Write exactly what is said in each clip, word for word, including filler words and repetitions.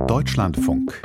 Deutschlandfunk.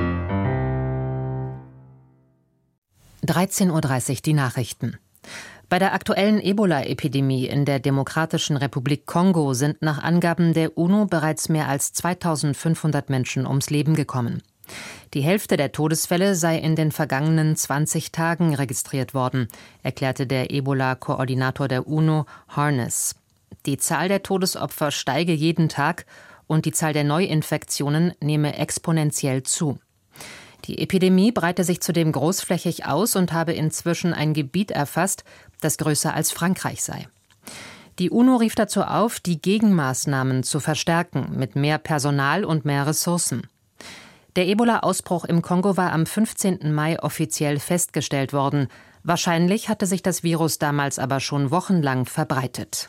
dreizehn Uhr dreißig, die Nachrichten. Bei der aktuellen Ebola-Epidemie in der Demokratischen Republik Kongo sind nach Angaben der UNO bereits mehr als zweitausendfünfhundert Menschen ums Leben gekommen. Die Hälfte der Todesfälle sei in den vergangenen zwanzig Tagen registriert worden, erklärte der Ebola-Koordinator der UNO, Harness. Die Zahl der Todesopfer steige jeden Tag und die Zahl der Neuinfektionen nehme exponentiell zu. Die Epidemie breite sich zudem großflächig aus und habe inzwischen ein Gebiet erfasst, das größer als Frankreich sei. Die UNO rief dazu auf, die Gegenmaßnahmen zu verstärken, mit mehr Personal und mehr Ressourcen. Der Ebola-Ausbruch im Kongo war am fünfzehnten Mai offiziell festgestellt worden. Wahrscheinlich hatte sich das Virus damals aber schon wochenlang verbreitet.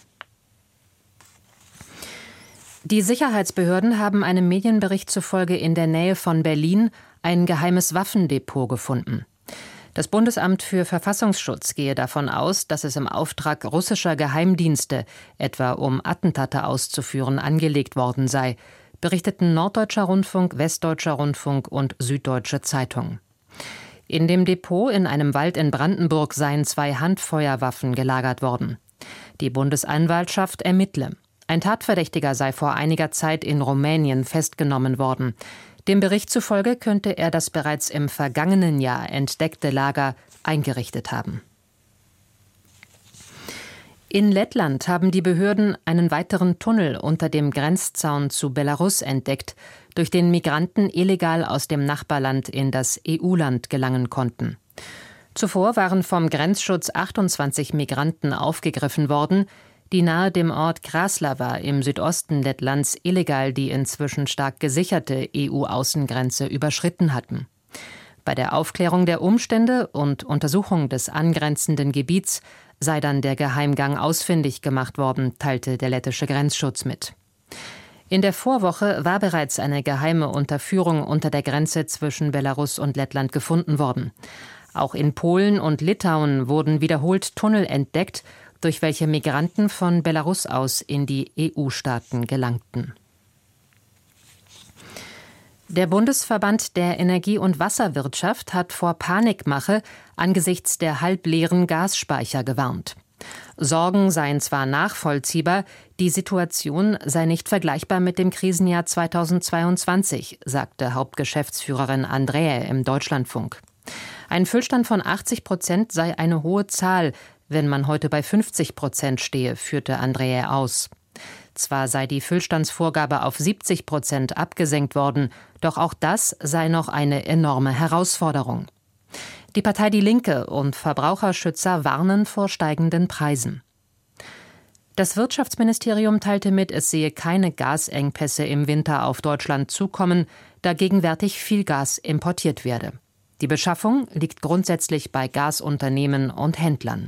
Die Sicherheitsbehörden haben einem Medienbericht zufolge in der Nähe von Berlin ein geheimes Waffendepot gefunden. Das Bundesamt für Verfassungsschutz gehe davon aus, dass es im Auftrag russischer Geheimdienste, etwa um Attentate auszuführen, angelegt worden sei, berichteten Norddeutscher Rundfunk, Westdeutscher Rundfunk und Süddeutsche Zeitung. In dem Depot in einem Wald in Brandenburg seien zwei Handfeuerwaffen gelagert worden. Die Bundesanwaltschaft ermittle. Ein Tatverdächtiger sei vor einiger Zeit in Rumänien festgenommen worden. Dem Bericht zufolge könnte er das bereits im vergangenen Jahr entdeckte Lager eingerichtet haben. In Lettland haben die Behörden einen weiteren Tunnel unter dem Grenzzaun zu Belarus entdeckt, durch den Migranten illegal aus dem Nachbarland in das E U-Land gelangen konnten. Zuvor waren vom Grenzschutz achtundzwanzig Migranten aufgegriffen worden, die nahe dem Ort Kraslava im Südosten Lettlands illegal die inzwischen stark gesicherte E U-Außengrenze überschritten hatten. Bei der Aufklärung der Umstände und Untersuchung des angrenzenden Gebiets sei dann der Geheimgang ausfindig gemacht worden, teilte der lettische Grenzschutz mit. In der Vorwoche war bereits eine geheime Unterführung unter der Grenze zwischen Belarus und Lettland gefunden worden. Auch in Polen und Litauen wurden wiederholt Tunnel entdeckt, durch welche Migranten von Belarus aus in die E U-Staaten gelangten. Der Bundesverband der Energie- und Wasserwirtschaft hat vor Panikmache angesichts der halbleeren Gasspeicher gewarnt. Sorgen seien zwar nachvollziehbar, die Situation sei nicht vergleichbar mit dem Krisenjahr zweitausendzweiundzwanzig, sagte Hauptgeschäftsführerin Andräe im Deutschlandfunk. Ein Füllstand von achtzig Prozent sei eine hohe Zahl, wenn man heute bei fünfzig Prozent stehe, führte Andräe aus. Zwar sei die Füllstandsvorgabe auf siebzig Prozent abgesenkt worden, doch auch das sei noch eine enorme Herausforderung. Die Partei Die Linke und Verbraucherschützer warnen vor steigenden Preisen. Das Wirtschaftsministerium teilte mit, es sehe keine Gasengpässe im Winter auf Deutschland zukommen, da gegenwärtig viel Gas importiert werde. Die Beschaffung liegt grundsätzlich bei Gasunternehmen und Händlern.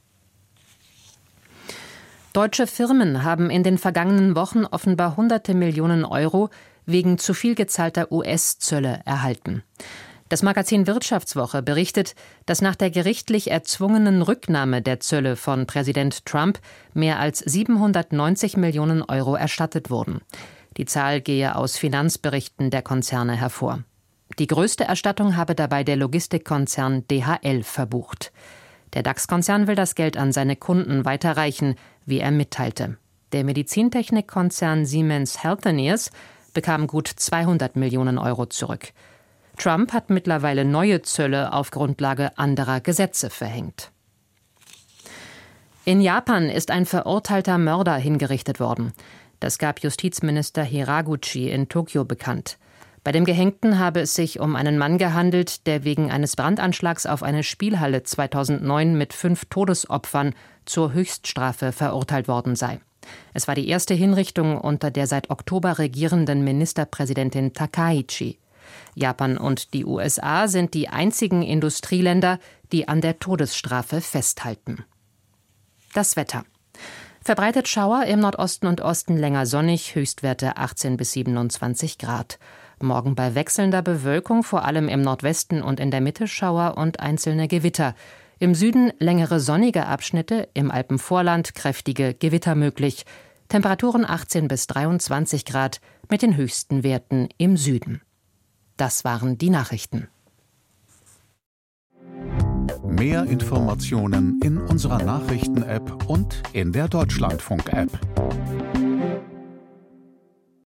Deutsche Firmen haben in den vergangenen Wochen offenbar hunderte Millionen Euro wegen zu viel gezahlter U S-Zölle erhalten. Das Magazin Wirtschaftswoche berichtet, dass nach der gerichtlich erzwungenen Rücknahme der Zölle von Präsident Trump mehr als siebenhundertneunzig Millionen Euro erstattet wurden. Die Zahl gehe aus Finanzberichten der Konzerne hervor. Die größte Erstattung habe dabei der Logistikkonzern D H L verbucht. Der DAX-Konzern will das Geld an seine Kunden weiterreichen, wie er mitteilte. Der Medizintechnikkonzern Siemens Healthineers bekam gut zweihundert Millionen Euro zurück. Trump hat mittlerweile neue Zölle auf Grundlage anderer Gesetze verhängt. In Japan ist ein verurteilter Mörder hingerichtet worden. Das gab Justizminister Hiraguchi in Tokio bekannt. Bei dem Gehängten habe es sich um einen Mann gehandelt, der wegen eines Brandanschlags auf eine Spielhalle zweitausendneun mit fünf Todesopfern zur Höchststrafe verurteilt worden sei. Es war die erste Hinrichtung unter der seit Oktober regierenden Ministerpräsidentin Takaichi. Japan und die U S A sind die einzigen Industrieländer, die an der Todesstrafe festhalten. Das Wetter. Verbreitet Schauer, im Nordosten und Osten länger sonnig, Höchstwerte achtzehn bis siebenundzwanzig Grad. Morgen bei wechselnder Bewölkung, vor allem im Nordwesten und in der Mitte Schauer und einzelne Gewitter. Im Süden längere sonnige Abschnitte, im Alpenvorland kräftige Gewitter möglich. Temperaturen achtzehn bis dreiundzwanzig Grad mit den höchsten Werten im Süden. Das waren die Nachrichten. Mehr Informationen in unserer Nachrichten-App und in der Deutschlandfunk-App.